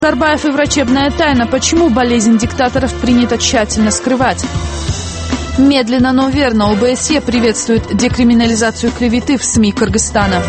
Назарбаев и врачебная тайна. Почему болезнь диктаторов принято тщательно скрывать? Медленно, но верно ОБСЕ приветствует декриминализацию клеветы в СМИ Кыргызстана.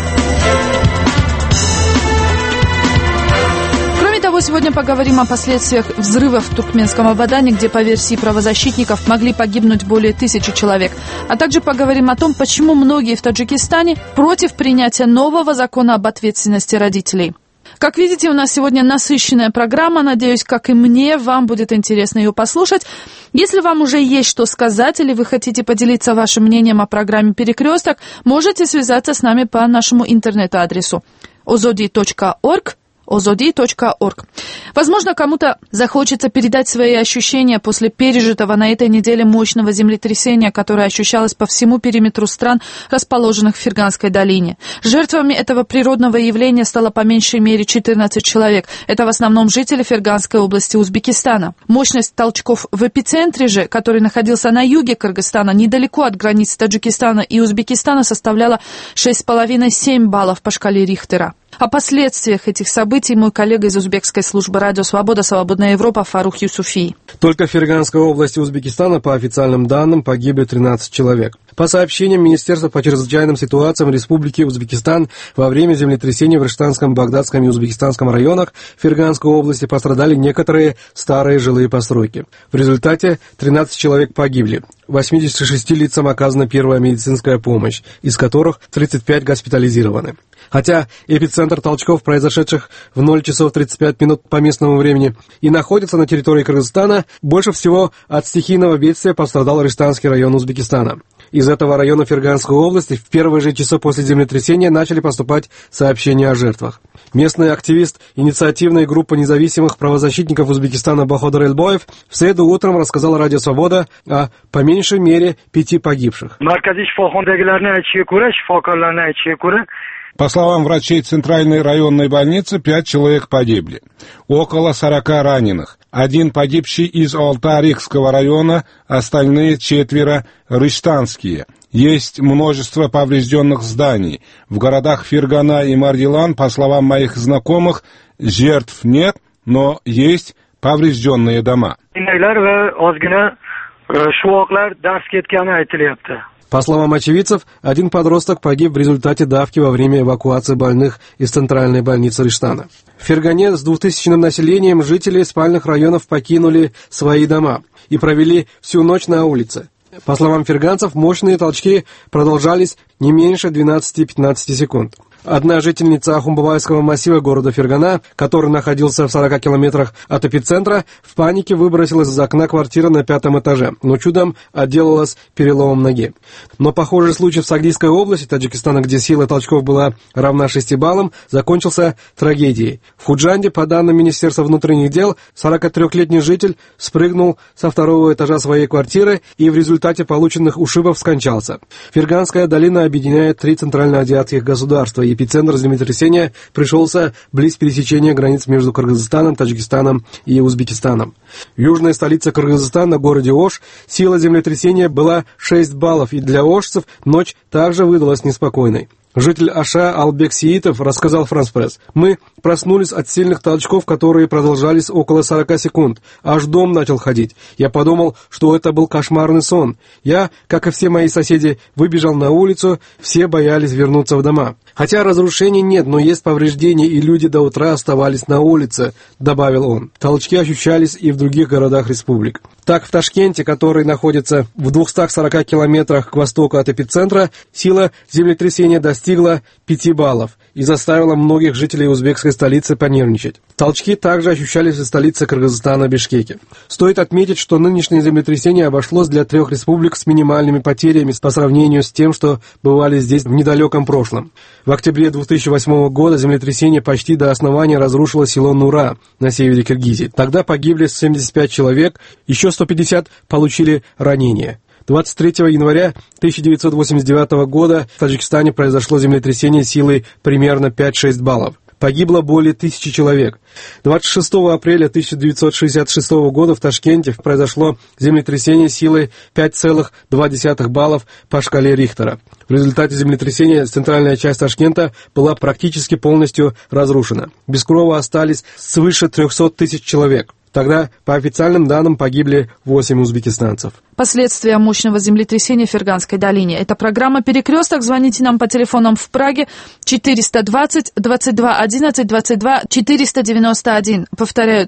Кроме того, сегодня поговорим о последствиях взрывов в Туркменском Абадане, где, по версии правозащитников, могли погибнуть более 1000 человек. А также поговорим о том, почему многие в Таджикистане против принятия нового закона об ответственности родителей. Как видите, у нас сегодня насыщенная программа. Надеюсь, как и мне, вам будет интересно ее послушать. Если вам уже есть что сказать или вы хотите поделиться вашим мнением о программе «Перекресток», можете связаться с нами по нашему интернет-адресу ozodi.org. Возможно, кому-то захочется передать свои ощущения после пережитого на этой неделе мощного землетрясения, которое ощущалось по всему периметру стран, расположенных в Ферганской долине. Жертвами этого природного явления стало по меньшей мере 14 человек. Это в основном жители Ферганской области Узбекистана. Мощность толчков в эпицентре же, который находился на юге Кыргызстана, недалеко от границ Таджикистана и Узбекистана, составляла 6,5-7 баллов по шкале Рихтера. О последствиях этих событий мой коллега из узбекской службы «Радио Свобода», «Свободная Европа» Фарух Юсуфий. Только в Ферганской области Узбекистана, по официальным данным, погибли 13 человек. По сообщениям Министерства по чрезвычайным ситуациям Республики Узбекистан, во время землетрясения в Риштанском, Багдадском и Узбекистанском районах Ферганской области пострадали некоторые старые жилые постройки. В результате 13 человек погибли. 86 лицам оказана первая медицинская помощь, из которых 35 госпитализированы. Хотя эпицентр толчков, произошедших в 0 часов 35 минут по местному времени, и находится на территории Кыргызстана, больше всего от стихийного бедствия пострадал Риштанский район Узбекистана. Из этого района Ферганской области в первые же часы после землетрясения начали поступать сообщения о жертвах. Местный активист инициативной группы независимых правозащитников Узбекистана Баходыр Эльбоев в среду утром рассказал Радио Свобода о, по меньшей мере, 5 погибших. По словам врачей Центральной районной больницы, 5 человек погибли. Около 40 раненых. 1 погибший из Алтарихского района, остальные 4 риштанские. Есть множество поврежденных зданий. В городах Фергана и Мардилан, по словам моих знакомых, жертв нет, но есть поврежденные дома. По словам очевидцев, 1 подросток погиб в результате давки во время эвакуации больных из центральной больницы Риштана. В Фергане с 2000-ным населением жители спальных районов покинули свои дома и провели всю ночь на улице. По словам ферганцев, мощные толчки продолжались не меньше 12-15 секунд. Одна жительница Ахумбабайского массива города Фергана, который находился в 40 километрах от эпицентра, в панике выбросилась из окна квартиры на 5-м этаже, но чудом отделалась переломом ноги. Но похожий случай в Сагдийской области Таджикистана, где сила толчков была равна 6 баллам, закончился трагедией. В Худжанде, по данным Министерства внутренних дел, 43-летний житель спрыгнул со 2-го этажа своей квартиры и в результате полученных ушибов скончался. Ферганская долина объединяет 3 центральноазиатских государства. Эпицентр землетрясения пришелся близ пересечения границ между Кыргызстаном, Таджикистаном и Узбекистаном. В южной столице Кыргызстана, городе Ош, сила землетрясения была 6 баллов, и для ошцев ночь также выдалась неспокойной. Житель Аша Албек Сиитов рассказал Франс Пресс: «Мы проснулись от сильных толчков, которые продолжались около 40 секунд. Аж дом начал ходить. Я подумал, что это был кошмарный сон. Я, как и все мои соседи, выбежал на улицу, все боялись вернуться в дома. Хотя разрушений нет, но есть повреждения, и люди до утра оставались на улице», — добавил он. Толчки ощущались и в других городах республик. Так, в Ташкенте, который находится в 240 километрах к востоку от эпицентра, сила землетрясения достигла 5 баллов и заставила многих жителей узбекской столицы понервничать. Толчки также ощущались в столице Кыргызстана, Бишкеке. Стоит отметить, что нынешнее землетрясение обошлось для 3 республик с минимальными потерями по сравнению с тем, что бывали здесь в недалеком прошлом. В октябре 2008 года землетрясение почти до основания разрушило село Нура на севере Киргизии. Тогда погибли 75 человек, еще 150 получили ранения. 23 января 1989 года в Таджикистане произошло землетрясение силой примерно 5-6 баллов. погибло более 1000 человек. 26 апреля 1966 года в Ташкенте произошло землетрясение силой 5,2 баллов по шкале Рихтера. В результате землетрясения центральная часть Ташкента была практически полностью разрушена. Без крова остались свыше 300 тысяч человек. Тогда, по официальным данным, погибли 8 узбекистанцев. Последствия мощного землетрясения в Ферганской долине. Это программа «Перекресток». Звоните нам по телефонам в Праге 420 22 11 22 491. Повторяю,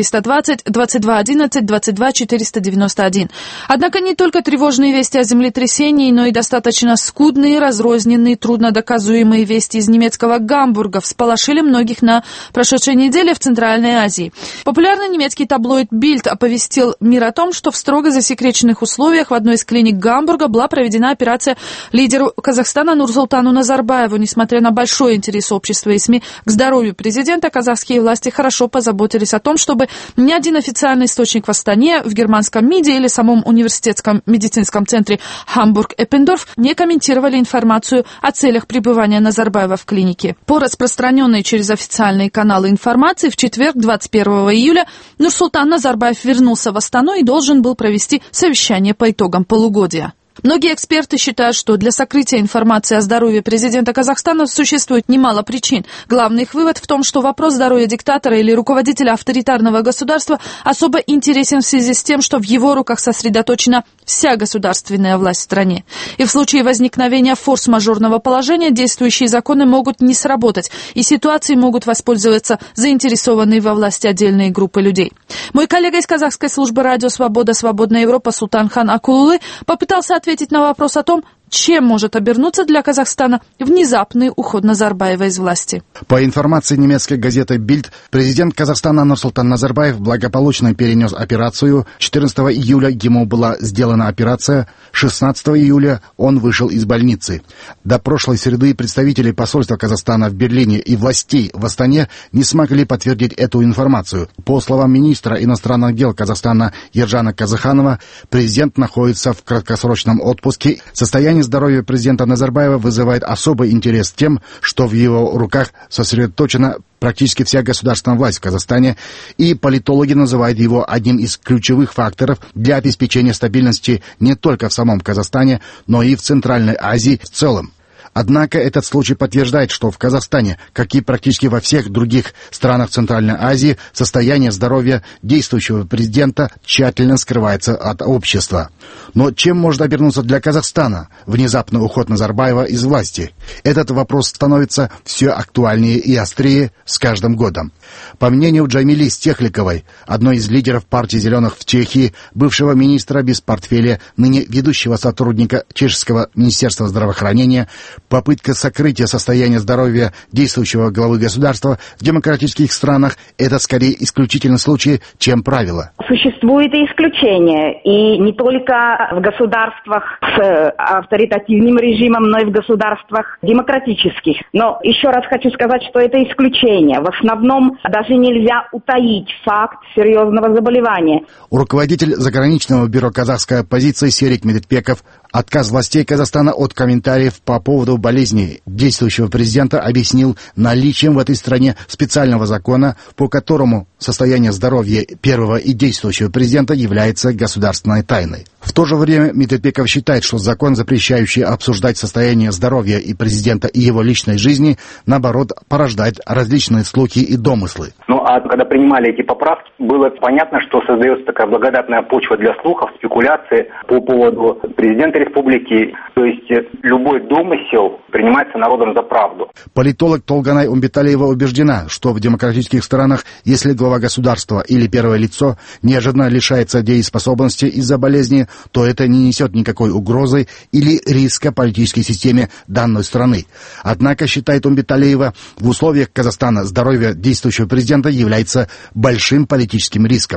420 22 11 22 491. Однако не только тревожные вести о землетрясении, но и достаточно скудные, разрозненные, труднодоказуемые вести из немецкого Гамбурга всполошили многих на прошедшей неделе в Центральной Азии. Популярный немецкий таблоид «Бильд» оповестил мир о том, что в строго засекреченных условиях в одной из клиник Гамбурга была проведена операция лидеру Казахстана Нурсултану Назарбаеву. Несмотря на большой интерес общества и СМИ к здоровью президента, казахские власти хорошо позаботились о том, чтобы ни один официальный источник в Астане, в германском МИДе или самом университетском медицинском центре Хамбург-Эппендорф не комментировали информацию о целях пребывания Назарбаева в клинике. По распространенной через официальные каналы информации, в четверг, 21 июля, Нурсултан Назарбаев вернулся в Астану и должен был провести совещание по итогам полугодия. Многие эксперты считают, что для сокрытия информации о здоровье президента Казахстана существует немало причин. Главный их вывод в том, что вопрос здоровья диктатора или руководителя авторитарного государства особо интересен в связи с тем, что в его руках сосредоточена вся государственная власть в стране. И в случае возникновения форс-мажорного положения действующие законы могут не сработать, и ситуацией могут воспользоваться заинтересованные во власти отдельные группы людей. Мой коллега из казахской службы радио «Свобода. Свободная Европа» Султанхан Акулулы попытался ответить на вопрос о том, чем может обернуться для Казахстана внезапный уход Назарбаева из власти. По информации немецкой газеты «Бильд», президент Казахстана Нурсултан Назарбаев благополучно перенес операцию. 14 июля ему была сделана операция, 16 июля он вышел из больницы. До прошлой среды представители посольства Казахстана в Берлине и властей в Астане не смогли подтвердить эту информацию. По словам министра иностранных дел Казахстана Ержана Казаханова, президент находится в краткосрочном отпуске. Состояние здоровья президента Назарбаева вызывает особый интерес тем, что в его руках сосредоточена практически вся государственная власть в Казахстане, и политологи называют его одним из ключевых факторов для обеспечения стабильности не только в самом Казахстане, но и в Центральной Азии в целом. Однако этот случай подтверждает, что в Казахстане, как и практически во всех других странах Центральной Азии, состояние здоровья действующего президента тщательно скрывается от общества. Но чем может обернуться для Казахстана внезапный уход Назарбаева из власти? Этот вопрос становится все актуальнее и острее с каждым годом. По мнению Джамили Стехликовой, одной из лидеров партии «Зеленых» в Чехии, бывшего министра без портфеля, ныне ведущего сотрудника Чешского министерства здравоохранения, попытка сокрытия состояния здоровья действующего главы государства в демократических странах – это скорее исключительный случай, чем правило. Существует и исключение, и не только в государствах с авторитативным режимом, но и в государствах демократических. Но еще раз хочу сказать, что это исключение. В основном даже нельзя утаить факт серьезного заболевания. Руководитель заграничного бюро казахской оппозиции Серик Медетбеков отказ властей Казахстана от комментариев по поводу болезни действующего президента объяснил наличием в этой стране специального закона, по которому состояние здоровья первого и действующего президента является государственной тайной. В то же время Медетбеков считает, что закон, запрещающий обсуждать состояние здоровья и президента и его личной жизни, наоборот, порождает различные слухи и домыслы. Ну а когда принимали эти поправки, было понятно, что создается такая благодатная почва для слухов, спекуляций по поводу президента республики. То есть любой домысел принимается народом за правду. Политолог Толганай Умбеталиева убеждена, что в демократических странах, если глава государства или первое лицо неожиданно лишается дееспособности из-за болезни, то это не несет никакой угрозы или риска политической системе данной страны. Однако, считает Умбеталиева, в условиях Казахстана здоровье действующего президента является большим политическим риском.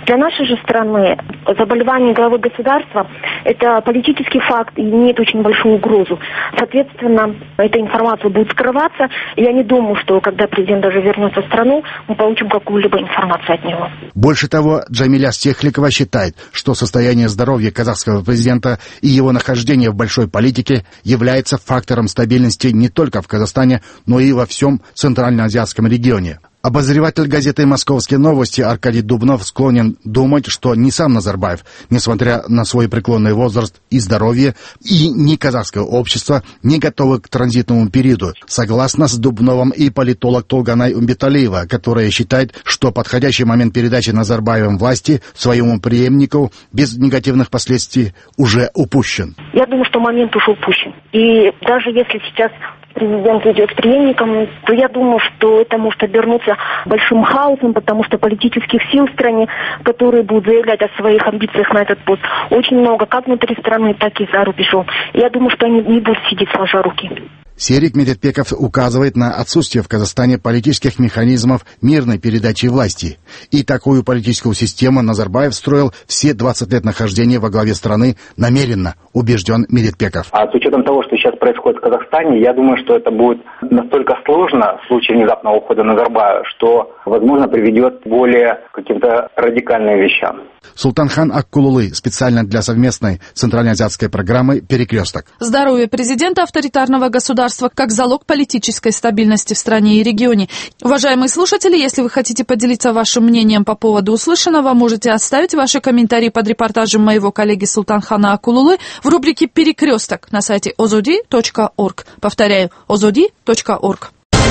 Для нашей же страны заболевание главы государства – это политический факт и имеет очень большую угрозу. Соответственно, эта информация будет скрываться. Я не думаю, что когда президент даже вернется в страну, мы получим какую-либо информацию от него. Больше того, Джамиля Стехликова считает, что состояние здоровья казахского президента и его нахождение в большой политике является фактором стабильности не только в Казахстане, но и во всем центральноазиатском регионе. Обозреватель газеты «Московские новости» Аркадий Дубнов склонен думать, что ни сам Назарбаев, несмотря на свой преклонный возраст и здоровье, и ни казахское общество не готовы к транзитному периоду. Согласно с Дубновым и политолог Толганай Умбеталиева, которая считает, что подходящий момент передачи Назарбаевым власти своему преемнику без негативных последствий уже упущен. Я думаю, что момент уже упущен. И даже если сейчас президент идет с преемником, то я думаю, что это может обернуться большим хаосом, потому что политических сил в стране, которые будут заявлять о своих амбициях на этот пост, очень много, как внутри страны, так и за рубежом. Я думаю, что они не будут сидеть сложа руки. Серик Медетбеков указывает на отсутствие в Казахстане политических механизмов мирной передачи власти. И такую политическую систему Назарбаев строил все 20 лет нахождения во главе страны намеренно, убежден Медетбеков. А с учетом того, что сейчас происходит в Казахстане, я думаю, что это будет настолько сложно в случае внезапного ухода Назарбаева, что, возможно, приведет к более каким-то радикальным вещам. Султанхан Аккулулы специально для совместной центральноазиатской программы «Перекресток». Здоровье президента авторитарного государства как залог политической стабильности в стране и регионе. Уважаемые слушатели, если вы хотите поделиться вашим мнением по поводу услышанного, можете оставить ваши комментарии под репортажем моего коллеги Султанхана Аккулулы в рубрике «Перекресток» на сайте ozodi.org. Повторяю, ozodi.org.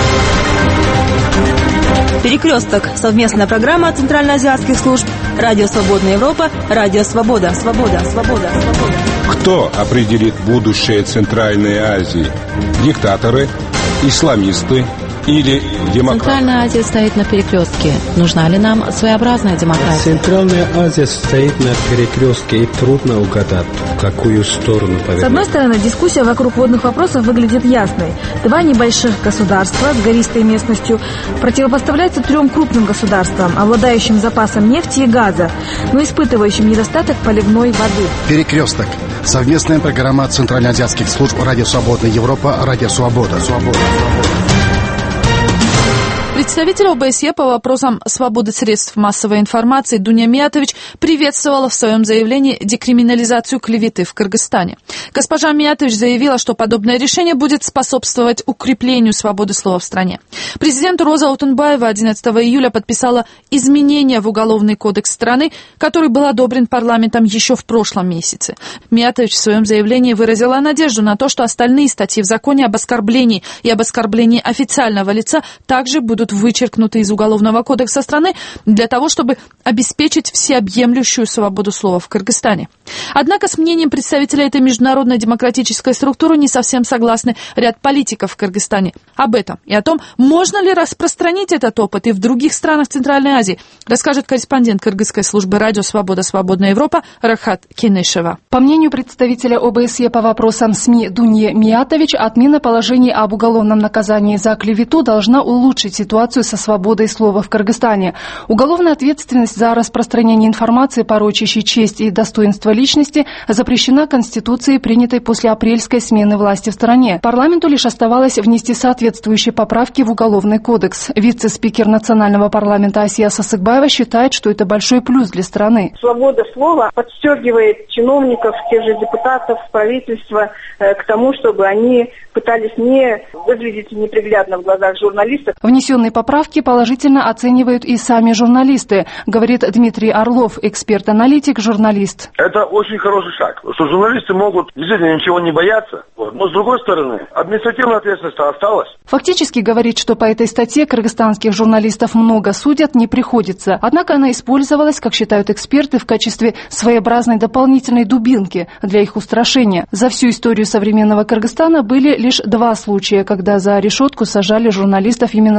«Перекресток» — совместная программа центральноазиатских служб «Радио Свободная Европа», «Радио Свобода». Кто определит будущее Центральной Азии? Диктаторы, исламисты или демократы? Центральная Азия стоит на перекрестке. Нужна ли нам своеобразная демократия? Центральная Азия стоит на перекрестке, и трудно угадать, в какую сторону повернуть. С одной стороны, дискуссия вокруг водных вопросов выглядит ясной. Два небольших государства с гористой местностью противопоставляются трем крупным государствам, обладающим запасом нефти и газа, но испытывающим недостаток поливной воды. Перекресток. Совместная программа центральноазиатских служб «Радио Свободная Европа», «Радио Свобода». Представитель ОБСЕ по вопросам свободы средств массовой информации Дуня Миятович приветствовала в своем заявлении декриминализацию клеветы в Кыргызстане. Госпожа Миятович заявила, что подобное решение будет способствовать укреплению свободы слова в стране. Президент Роза Отунбаева 11 июля подписала изменения в Уголовный кодекс страны, который был одобрен парламентом еще в прошлом месяце. Миятович в своем заявлении выразила надежду на то, что остальные статьи в законе об оскорблении и об оскорблении официального лица также будут вычеркнуты из Уголовного кодекса страны для того, чтобы обеспечить всеобъемлющую свободу слова в Кыргызстане. Однако с мнением представителя этой международной демократической структуры не совсем согласны ряд политиков в Кыргызстане. Об этом и о том, можно ли распространить этот опыт и в других странах Центральной Азии, расскажет корреспондент кыргызской службы «Радио Свобода. Свободная Европа» Рахат Кинешева. По мнению представителя ОБСЕ по вопросам СМИ Дуньи Миятович, отмена положений об уголовном наказании за клевету должна улучшить ситуацию со свободой слова в Кыргызстане. Уголовная ответственность за распространение информации, порочащей честь и достоинство личности, запрещена Конституцией, принятой после апрельской смены власти в стране. Парламенту лишь оставалось внести соответствующие поправки в Уголовный кодекс. Вице-спикер Национального парламента Асия Сасыкбаева считает, что это большой плюс для страны. Свобода слова подстегивает чиновников, тех же депутатов, правительства к тому, чтобы они пытались не выглядеть неприглядно в глазах журналистов. Внесенные поправки положительно оценивают и сами журналисты, говорит Дмитрий Орлов, эксперт-аналитик, журналист. Это очень хороший шаг, что журналисты могут действительно ничего не бояться, но с другой стороны, административная ответственность осталась. Фактически говорить, что по этой статье кыргызстанских журналистов много судят, не приходится. Однако она использовалась, как считают эксперты, в качестве своеобразной дополнительной дубинки для их устрашения. За всю историю современного Кыргызстана были лишь 2 случая, когда за решетку сажали журналистов именно за клевету.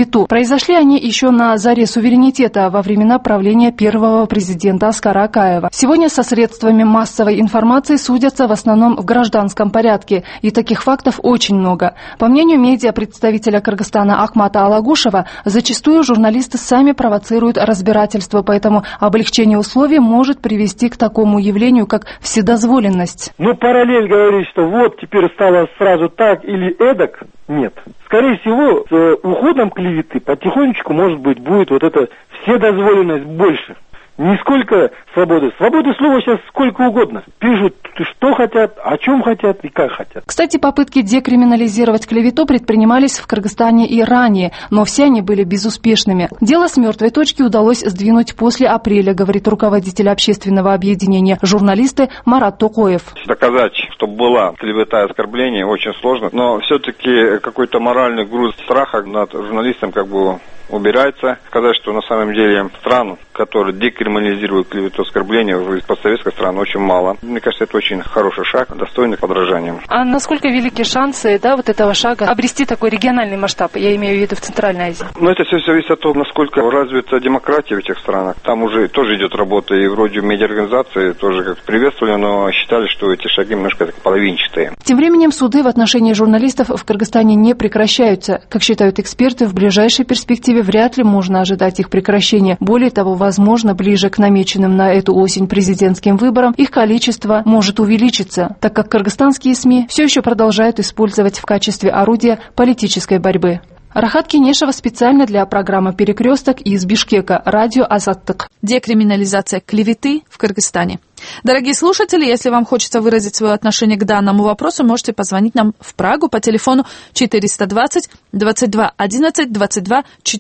клевету. Произошли они еще на заре суверенитета во времена правления первого президента Аскара Акаева. Сегодня со средствами массовой информации судятся в основном в гражданском порядке, и таких фактов очень много. По мнению медиа-представителя Кыргызстана Ахмата Алагушева, зачастую журналисты сами провоцируют разбирательство, поэтому облегчение условий может привести к такому явлению, как вседозволенность. Параллель говорит, что вот теперь стало сразу так или эдак, нет. Скорее всего, с уходом клеветы потихонечку, может быть, будет вот эта вседозволенность больше. Не сколько свободы. Свободы слова сейчас сколько угодно. Пишут, что хотят, о чем хотят и как хотят. Кстати, попытки декриминализировать клевету предпринимались в Кыргызстане и ранее, но все они были безуспешными. Дело с мертвой точки удалось сдвинуть после апреля, говорит руководитель общественного объединения «Журналисты» Марат Токоев. Доказать, что была клевета и оскорбление, очень сложно, но все-таки какой-то моральный груз страха над журналистом убирается. Сказать, что на самом деле стран, которые декриминализируют клевету и оскорбление, в постсоветской стране очень мало. Мне кажется, это очень хороший шаг, достойный подражания. А насколько велики шансы вот этого шага обрести такой региональный масштаб? Я имею в виду в Центральной Азии. Это все зависит от того, насколько развита демократия в этих странах. Там уже тоже идет работа, и вроде медиаорганизации тоже как приветствовали, но считали, что эти шаги немножко половинчатые. Тем временем суды в отношении журналистов в Кыргызстане не прекращаются. Как считают эксперты, в ближайшей перспективе вряд ли можно ожидать их прекращения. Более того, возможно, ближе к намеченным на эту осень президентским выборам их количество может увеличиться, так как кыргызстанские СМИ все еще продолжают использовать в качестве орудия политической борьбы. Рахат Кенешева специально для программы «Перекресток» из Бишкека, радио «Азаттык». Декриминализация клеветы в Кыргызстане. Дорогие слушатели, если вам хочется выразить свое отношение к данному вопросу, можете позвонить нам в Прагу по телефону 420 22 11 22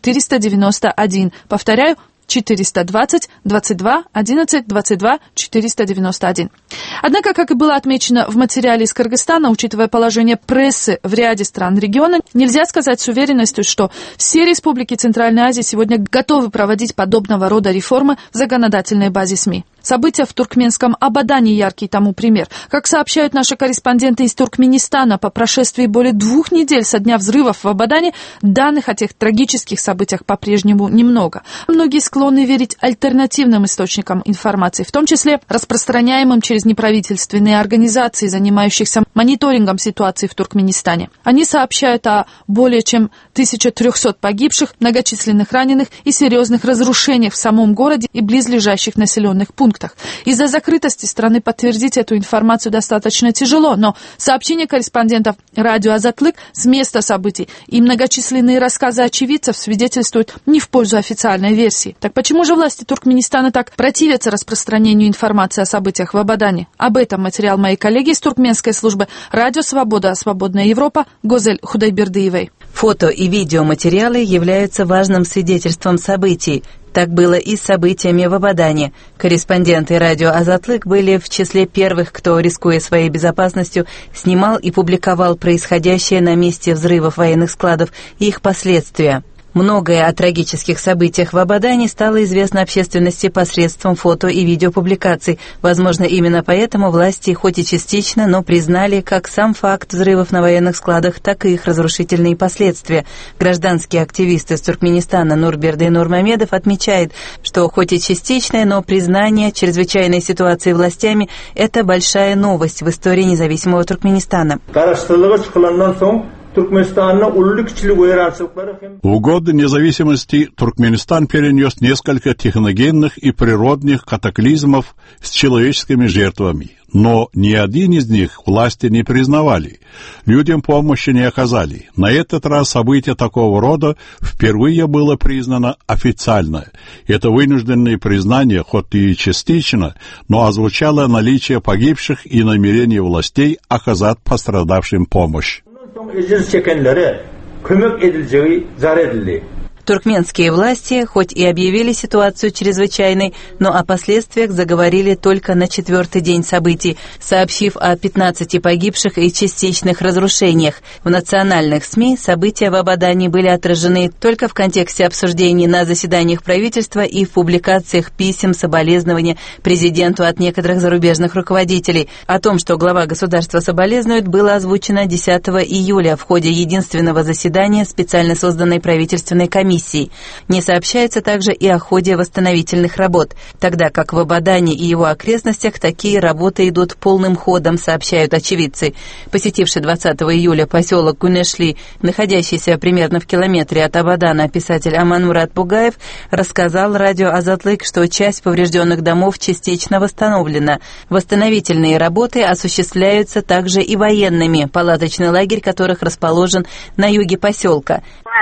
491. Повторяю, 420 22 11 22 491. Однако, как и было отмечено в материале из Кыргызстана, учитывая положение прессы в ряде стран региона, нельзя сказать с уверенностью, что все республики Центральной Азии сегодня готовы проводить подобного рода реформы в законодательной базе СМИ. События в туркменском Абадане яркий тому пример. Как сообщают наши корреспонденты из Туркменистана, по прошествии более 2 недель со дня взрывов в Абадане данных о тех трагических событиях по-прежнему немного. Многие склонны верить альтернативным источникам информации, в том числе распространяемым через неправительственные организации, занимающихся мониторингом ситуации в Туркменистане. Они сообщают о более чем 1300 погибших, многочисленных раненых и серьезных разрушениях в самом городе и близлежащих населенных пунктах. Из-за закрытости страны подтвердить эту информацию достаточно тяжело, но сообщения корреспондентов радио «Азатлык» с места событий и многочисленные рассказы очевидцев свидетельствуют не в пользу официальной версии. Так почему же власти Туркменистана так противятся распространению информации о событиях в Абадане? Об этом материал моей коллеги из туркменской службы «Радио Свобода. Свободная Европа» Гозель Худайбердиевой. Фото и видеоматериалы являются важным свидетельством событий. Так было и с событиями в Абадане. Корреспонденты радио «Азатлык» были в числе первых, кто, рискуя своей безопасностью, снимал и публиковал происходящее на месте взрывов военных складов и их последствия. Многое о трагических событиях в Абадане стало известно общественности посредством фото и видеопубликаций. Возможно, именно поэтому власти, хоть и частично, но признали как сам факт взрывов на военных складах, так и их разрушительные последствия. Гражданский активист из Туркменистана Нурбердый Нурмамедов отмечает, что хоть и частичное, но признание чрезвычайной ситуации властями – это большая новость в истории независимого Туркменистана. В годы независимости Туркменистан перенес несколько техногенных и природных катаклизмов с человеческими жертвами, но ни один из них власти не признавали, людям помощи не оказали. На этот раз событие такого рода впервые было признано официально. Это вынужденное признание, хоть и частично, но озвучало наличие погибших и намерение властей оказать пострадавшим помощь. Туркменские власти, хоть и объявили ситуацию чрезвычайной, но о последствиях заговорили только на 4-й день событий, сообщив о 15 погибших и частичных разрушениях. В национальных СМИ события в Абадане были отражены только в контексте обсуждений на заседаниях правительства и в публикациях писем соболезнования президенту от некоторых зарубежных руководителей. О том, что глава государства соболезнует, было озвучено 10 июля в ходе единственного заседания специально созданной правительственной комиссии. Не сообщается также и о ходе восстановительных работ, тогда как в Абадане и его окрестностях такие работы идут полным ходом, сообщают очевидцы. Посетивший 20 июля поселок Гунешли, находящийся примерно в километре от Абадана, писатель Аманмурат Бугаев рассказал радио Азатлык, что часть поврежденных домов частично восстановлена. Восстановительные работы осуществляются также и военными, палаточный лагерь которых расположен на юге поселка.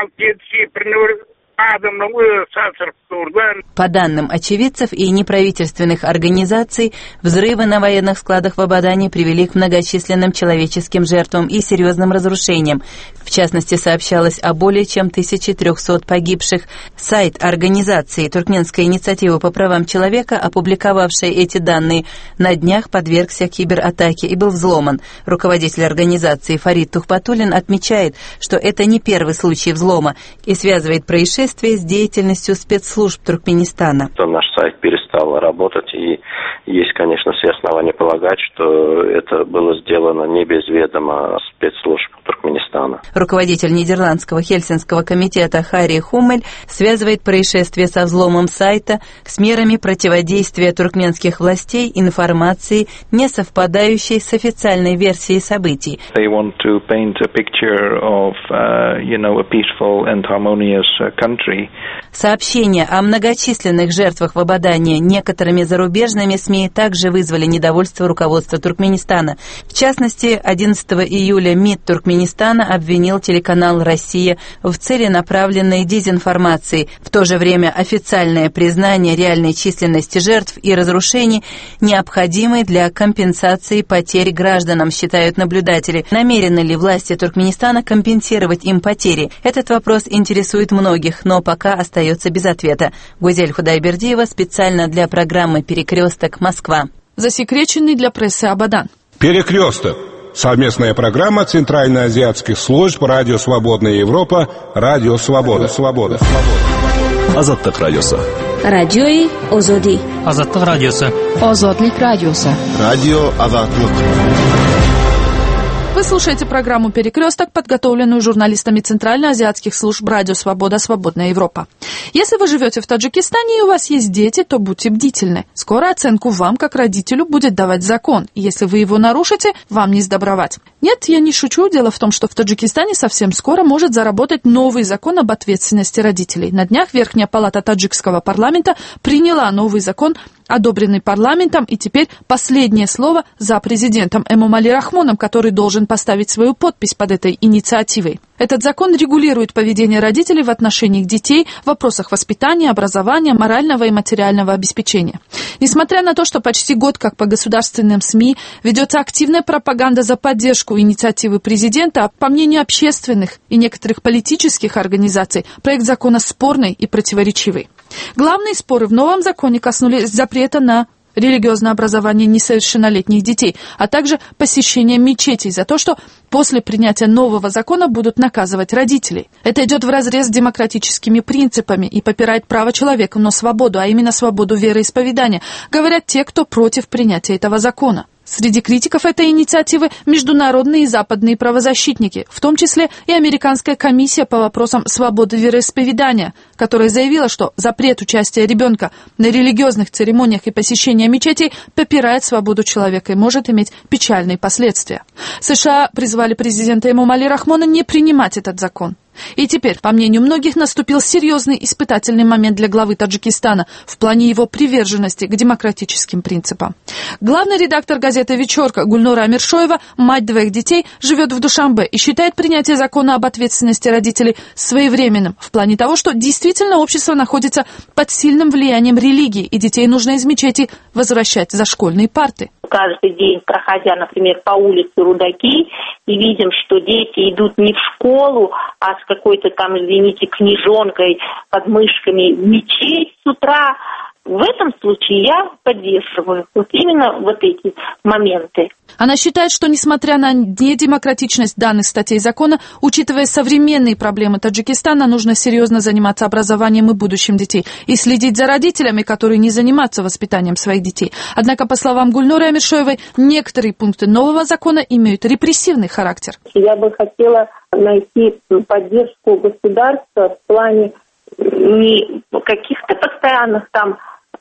По данным очевидцев и неправительственных организаций, взрывы на военных складах в Абадане привели к многочисленным человеческим жертвам и серьезным разрушениям. В частности, сообщалось о более чем 1300 погибших. Сайт организации «Туркменская инициатива по правам человека», опубликовавшая эти данные, на днях подвергся кибератаке и был взломан. Руководитель организации Фарид Тухпатуллин отмечает, что это не первый случай взлома и связывает происшествие с деятельностью спецслужб Туркменистана. Наш сайт перестал работать, и есть, конечно, все основания полагать, что это было сделано не без ведома спецслужб Туркменистана. Руководитель Нидерландского Хельсинского комитета Харри Хуммель связывает происшествие со взломом сайта с мерами противодействия туркменских властей информации, не совпадающей с официальной версией событий. They want to paint a picture of, a peaceful and harmonious country. Сообщения о многочисленных жертвах в Абадане некоторыми зарубежными СМИ также вызвали недовольство руководства Туркменистана. В частности, 11 июля МИД Туркменистана обвинил телеканал «Россия» в целенаправленной дезинформации. В то же время официальное признание реальной численности жертв и разрушений необходимы для компенсации потерь гражданам, считают наблюдатели. Намерены ли власти Туркменистана компенсировать им потери? Этот вопрос интересует многих, но пока остается без ответа. Гузель Худайбердиева специально для программы «Перекресток. Москва». Засекреченный для прессы Абадан. «Перекресток». Совместная программа Центральноазиатских служб «Радио Свободная Европа», «Радио Свобода». Азаттык радиосы. Радиои Озоди. Азаттык радиосы. Озодлик радиосы. Радио Азаттык. Вы слушаете программу «Перекресток», подготовленную журналистами Центральноазиатских служб «Радио Свобода. Свободная Европа». Если вы живете в Таджикистане и у вас есть дети, то будьте бдительны. Скоро оценку вам, как родителю, будет давать закон. И если вы его нарушите, вам не сдобровать. Нет, я не шучу. Дело в том, что в Таджикистане совсем скоро может заработать новый закон об ответственности родителей. На днях Верхняя палата таджикского парламента приняла новый закон, одобренный парламентом, и теперь последнее слово за президентом Эмомали Рахмоном, который должен поставить свою подпись под этой инициативой. Этот закон регулирует поведение родителей в отношении детей в вопросах воспитания, образования, морального и материального обеспечения. Несмотря на то, что почти год, как по государственным СМИ, ведется активная пропаганда за поддержку инициативы президента, по мнению общественных и некоторых политических организаций, проект закона спорный и противоречивый. Главные споры в новом законе коснулись запрета на религиозное образование несовершеннолетних детей, а также посещение мечетей за то, что после принятия нового закона будут наказывать родителей. Это идет вразрез с демократическими принципами и попирает право человека на свободу, а именно свободу вероисповедания, говорят те, кто против принятия этого закона. Среди критиков этой инициативы международные и западные правозащитники, в том числе и Американская комиссия по вопросам свободы вероисповедания, которая заявила, что запрет участия ребенка на религиозных церемониях и посещения мечетей попирает свободу человека и может иметь печальные последствия. США призвали президента Эмомали Рахмона не принимать этот закон. И теперь, по мнению многих, наступил серьезный испытательный момент для главы Таджикистана в плане его приверженности к демократическим принципам. Главный редактор газеты «Вечерка» Гульнора Амиршоева, мать двоих детей, живет в Душанбе и считает принятие закона об ответственности родителей своевременным в плане того, что действительно общество находится под сильным влиянием религии, и детей нужно из мечети возвращать за школьные парты. каждый день, проходя, например, по улице Рудаки, и видим, что дети идут не в школу, а с какой-то там, извините, книжонкой под мышками в мечеть с утра. В этом случае я поддерживаю вот именно вот эти моменты. Она считает, что, несмотря на недемократичность данных статей закона, учитывая современные проблемы Таджикистана, нужно серьезно заниматься образованием и будущим детей и следить за родителями, которые не занимаются воспитанием своих детей. Однако, по словам Гульнуры Амиршоевой, некоторые пункты нового закона имеют репрессивный характер. Я бы хотела найти поддержку государства в плане не каких-то постоянных там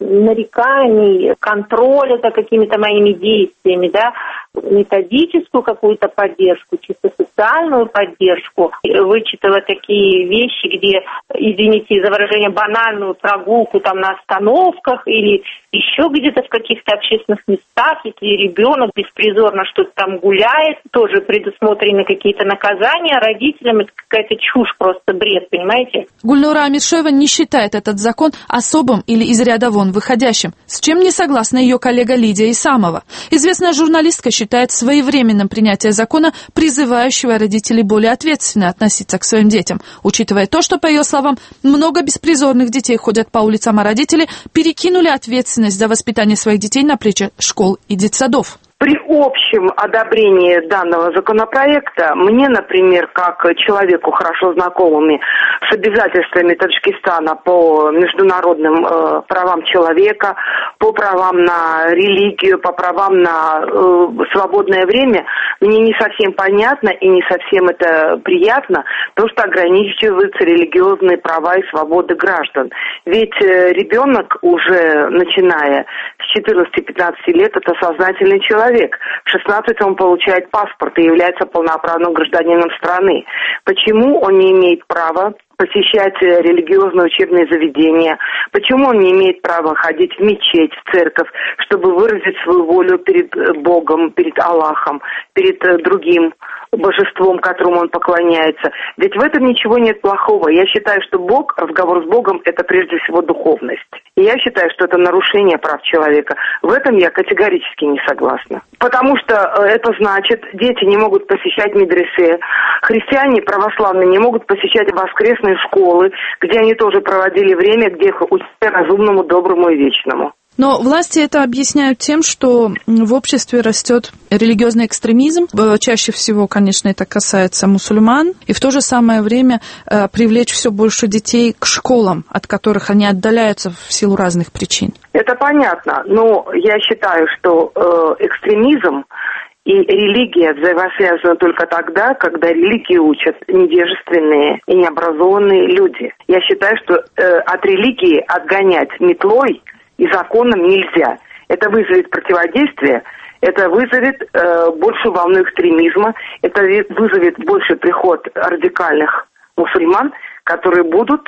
нареканий, контроля за какими-то моими действиями, да, методическую какую-то поддержку, чисто социальную поддержку, вычитала такие вещи, где, извините за выражение, банальную прогулку там на остановках или еще где-то в каких-то общественных местах, если ребенок беспризорно что-то там гуляет, тоже предусмотрены какие-то наказания, родителям это какая-то чушь, просто бред, понимаете? Гульнура Амиршоева не считает этот закон особым или из ряда вон выходящим, с чем не согласна ее коллега Лидия Исамова. Известная журналистка считает своевременным принятие закона, призывающего родителей более ответственно относиться к своим детям, учитывая то, что, по ее словам, много беспризорных детей ходят по улицам, а родители перекинули ответственность за воспитание своих детей на плечи школ и детсадов. При общем одобрении данного законопроекта мне, например, как человеку, хорошо знакомыми с обязательствами Таджикистана по международным правам человека, по правам на религию, по правам на свободное время, мне не совсем понятно и не совсем это приятно, то, что ограничиваются религиозные права и свободы граждан. Ведь ребенок уже, начиная с 14-15 лет, это сознательный человек. В 16 он получает паспорт и является полноправным гражданином страны. Почему он не имеет права посещать религиозные учебные заведения? Почему он не имеет права ходить в мечеть, в церковь, чтобы выразить свою волю перед Богом, перед Аллахом, перед другим божеством, которому он поклоняется? Ведь в этом ничего нет плохого. Я считаю, что Бог, разговор с Богом, это прежде всего духовность. И я считаю, что это нарушение прав человека. В этом я категорически не согласна. Потому что это значит, дети не могут посещать медресе, христиане православные не могут посещать воскресные школы, где они тоже проводили время, где их учили разумному, доброму и вечному. Но власти это объясняют тем, что в обществе растет религиозный экстремизм. Чаще всего, конечно, это касается мусульман. И в то же самое время привлечь все больше детей к школам, от которых они отдаляются в силу разных причин. Это понятно, но я считаю, что экстремизм и религия взаимосвязаны только тогда, когда религию учат невежественные и необразованные люди. Я считаю, что от религии отгонять метлой и законом нельзя. Это вызовет противодействие, это вызовет большую волну экстремизма, это вызовет больший приход радикальных мусульман, которые будут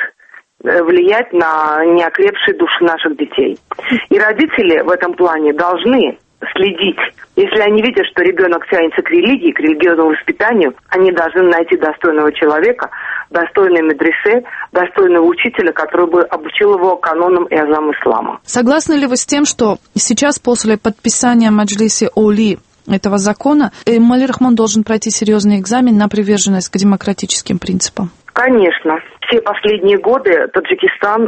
влиять на неокрепшие души наших детей. И родители в этом плане должны следить. Если они видят, что ребенок тянется к религии, к религиозному воспитанию, они должны найти достойного человека, достойной медресе, достойного учителя, который бы обучил его канонам и азам ислама. Согласны ли вы с тем, что сейчас после подписания Маджлиси Оли этого закона Эмомали Рахмон должен пройти серьезный экзамен на приверженность к демократическим принципам? Конечно. Все последние годы Таджикистан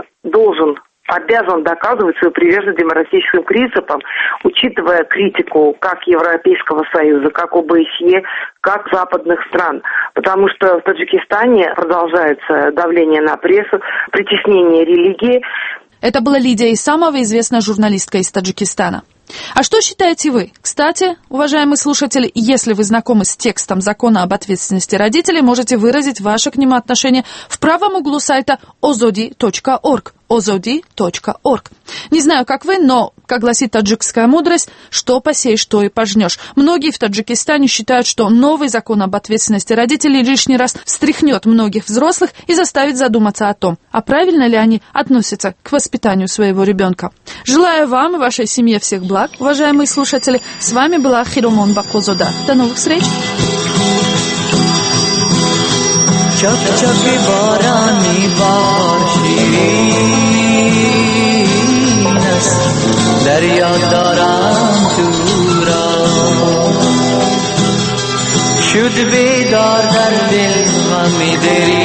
обязан доказывать свою приверженность демократическим принципам, учитывая критику как Европейского Союза, как ОБСЕ, как западных стран. Потому что в Таджикистане продолжается давление на прессу, притеснение религии. Это была Лидия Исамова, известная журналистка из Таджикистана. А что считаете вы? Кстати, уважаемые слушатели, если вы знакомы с текстом закона об ответственности родителей, можете выразить ваше к нему отношение в правом углу сайта ozodi.org. ozodi.org. Не знаю, как вы, но, как гласит таджикская мудрость, что посеешь, то и пожнешь. Многие в Таджикистане считают, что новый закон об ответственности родителей лишний раз встряхнет многих взрослых и заставит задуматься о том, а правильно ли они относятся к воспитанию своего ребенка. Желаю вам и вашей семье всех благ, уважаемые слушатели. С вами была Хиромон Бакозода. До новых встреч! چکچک بارانی باشی دریا دارم تو را شد بیدار در دل غم دری